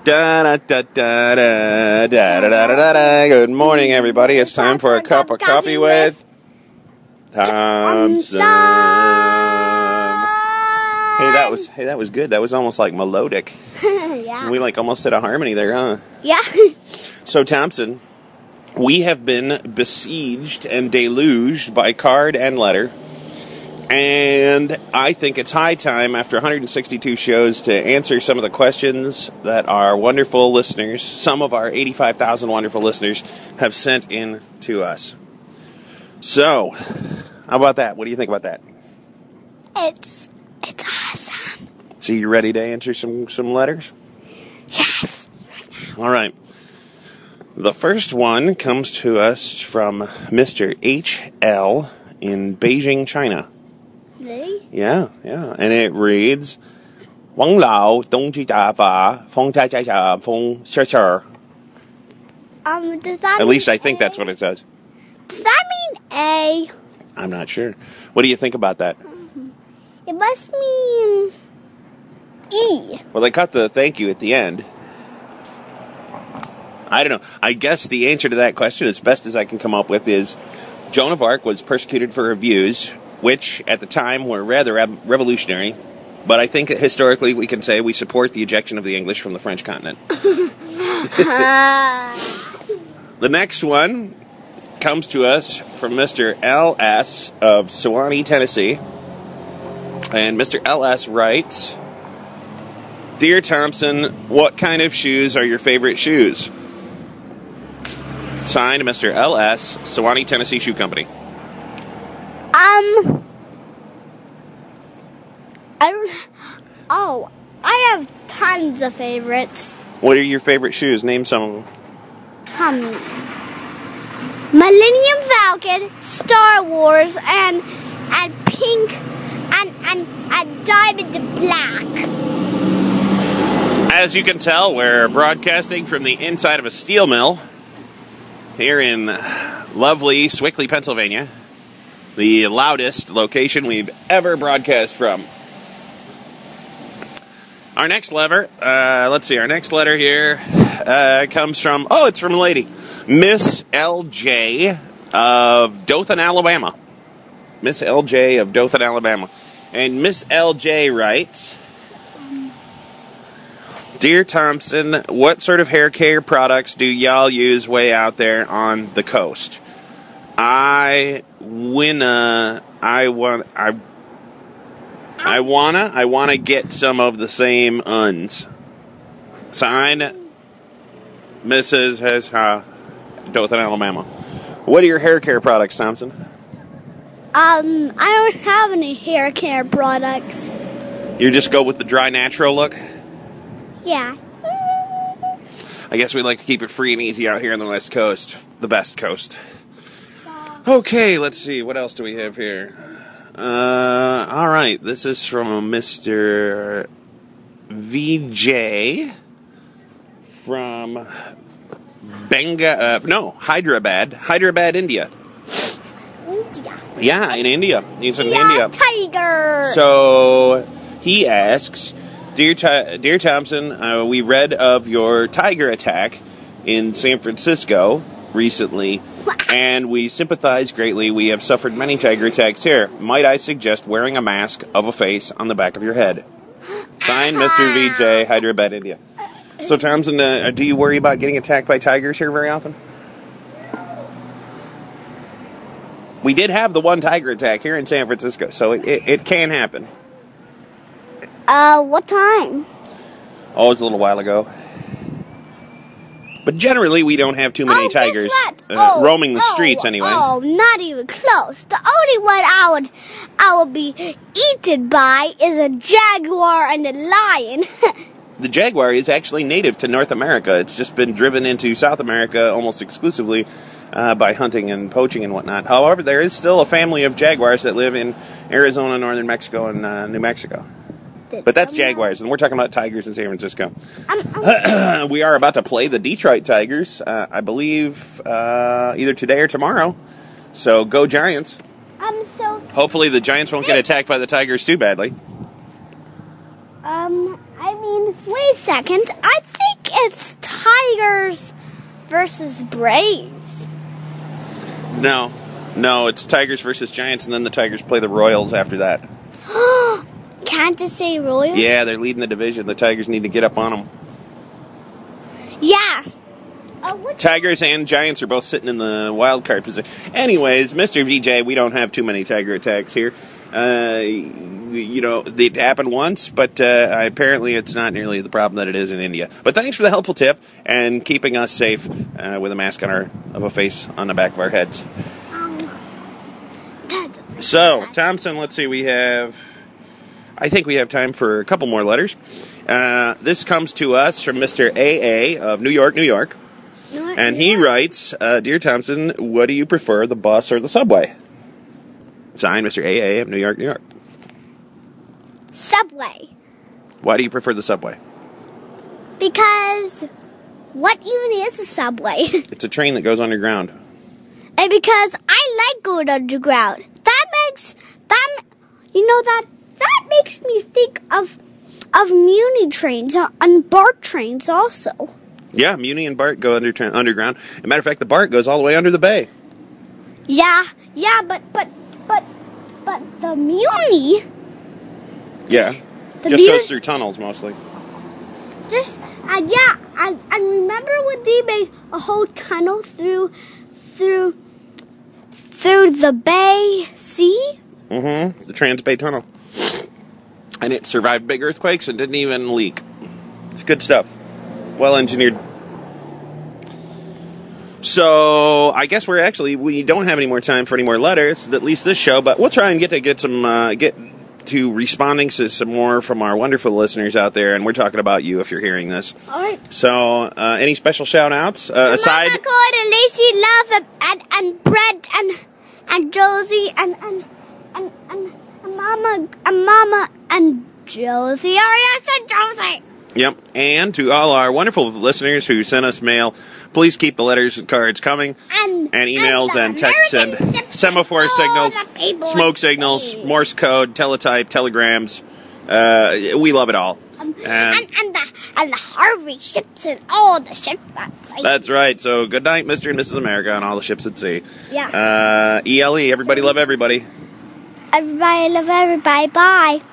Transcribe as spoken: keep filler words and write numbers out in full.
Da da da da da da da da da da. Good morning, everybody. It's time for a cup of coffee with Thompson. Hey, that was hey, that was good. That was almost like melodic. Yeah. We like almost hit a harmony there, huh? Yeah. So, Thompson, we have been besieged and deluged by card and letter. And I think it's high time, after one hundred sixty-two shows, to answer some of the questions that our wonderful listeners, some of our eighty-five thousand wonderful listeners, have sent in to us. So, how about that? What do you think about that? It's it's awesome. So you ready to answer some, some letters? Yes. All right. The first one comes to us from Mister H L in Beijing, China. Really? Yeah, yeah. And it reads, 王老东居大法风家家家风 sure sure. Um, does that At mean least I think A? that's what it says. Does that mean A? I'm not sure. What do you think about that? It must mean E. Well, they cut the thank you at the end. I don't know. I guess the answer to that question, as best as I can come up with, is Joan of Arc was persecuted for her views, which at the time were rather rev- revolutionary. But I think historically we can say we support the ejection of the English from the French continent. The next one comes to us from Mister L S of Sewanee, Tennessee. And Mister L S writes, Dear Thompson, what kind of shoes are your favorite shoes? Signed, Mister L S, Sewanee, Tennessee Shoe Company. Um, I don't. Oh, I have tons of favorites. What are your favorite shoes? Name some of them. Um, Millennium Falcon, Star Wars, and and pink, and and and diamond black. As you can tell, we're broadcasting from the inside of a steel mill here in lovely Swickley, Pennsylvania. The loudest location we've ever broadcast from. Our next letter, uh, let's see, our next letter here uh, comes from, oh, it's from a lady. Miss L J of Dothan, Alabama. Miss L J of Dothan, Alabama. And Miss L J writes, Dear Thompson, what sort of hair care products do y'all use way out there on the coast? I winna, I want, I, I wanna, I wanna get some of the same uns. Signed, Missus Has, uh, Dothan, Alabama. What are your hair care products, Thompson? Um, I don't have any hair care products. You just go with the dry natural look? Yeah. I guess we like to keep it free and easy out here on the West Coast. The best coast. Okay, let's see. What else do we have here? Uh, all right. This is from Mister V J from Benga. Uh, no, Hyderabad. Hyderabad, India. India. Yeah, in India. He's from Yeah, India. tiger. So he asks, Dear, Th- Dear Thompson, uh, we read of your tiger attack in San Francisco recently, and we sympathize greatly. We have suffered many tiger attacks here. Might I suggest wearing a mask of a face on the back of your head? Signed, Mister V J, Hyderabad, India. So, Thompson, uh, do you worry about getting attacked by tigers here very often? We did have the one tiger attack here in San Francisco, so it, it, it can happen. Uh, what time? Oh, it was a little while ago. But generally, we don't have too many oh, tigers guess what? uh, oh, roaming the oh, streets anyway. Oh, not even close. The only one I would, I would be eaten by is a jaguar and a lion. The jaguar is actually native to North America. It's just been driven into South America almost exclusively uh, by hunting and poaching and whatnot. However, there is still a family of jaguars that live in Arizona, northern Mexico, and uh, New Mexico. But that's jaguars, and we're talking about tigers in San Francisco. I'm, I'm, We are about to play the Detroit Tigers, uh, I believe, uh, either today or tomorrow. So go Giants. I'm so... Hopefully the Giants won't get attacked by the Tigers too badly. Um, I mean, wait a second. I think it's Tigers versus Braves. No. No, it's Tigers versus Giants, and then the Tigers play the Royals after that. Can't it say Royals? Yeah, they're leading the division. The Tigers need to get up on them. Yeah. Uh, what Tigers and Giants are both sitting in the wild card position. Anyways, Mister V J, we don't have too many Tiger attacks here. Uh, you know, it happened once, but uh, apparently it's not nearly the problem that it is in India. But thanks for the helpful tip and keeping us safe uh, with a mask on our of a face on the back of our heads. Um, So, Thompson, let's see, we have, I think we have time for a couple more letters. Uh, this comes to us from Mister A A of New York, New York. And he writes, uh, Dear Thompson, what do you prefer, the bus or the subway? Signed, Mister A A of New York, New York. Subway. Why do you prefer the subway? Because what even is a subway? It's a train that goes underground. And because I like going underground. That makes that you know that that makes me think of of Muni trains and BART trains also. Yeah, Muni and BART go under underground. As a matter of fact, the BART goes all the way under the bay. Yeah, yeah, but but but but the Muni. Yeah, the just Muni- goes through tunnels mostly. Just uh, yeah, and and remember when they made a whole tunnel through through through the Bay Sea? Mm-hmm. The Trans-Bay Tunnel. And it survived big earthquakes and didn't even leak. It's good stuff. Well engineered. So, I guess we're actually, we don't have any more time for any more letters, at least this show, but we'll try and get to get some, uh, get to responding to some more from our wonderful listeners out there, and we're talking about you if you're hearing this. All right. So, uh, any special shout-outs? Uh, aside... Mama Cord and Lacey Love and, and Brett and and Josie and and and, and, and Mama and Mama and Josie. Oh yes, and Josie. Yep, and to all our wonderful listeners who sent us mail, please keep the letters and cards coming, And, and emails and, and texts and semaphore signals, smoke signals, Morse code, teletype, telegrams. Uh, we love it all. Um, And- and and the and the Harvey ships and all the ships at sea. That's right. So good night, Mister and Missus America, on all the ships at sea. Yeah. Uh, E L E, everybody love everybody. Everybody love everybody. Bye.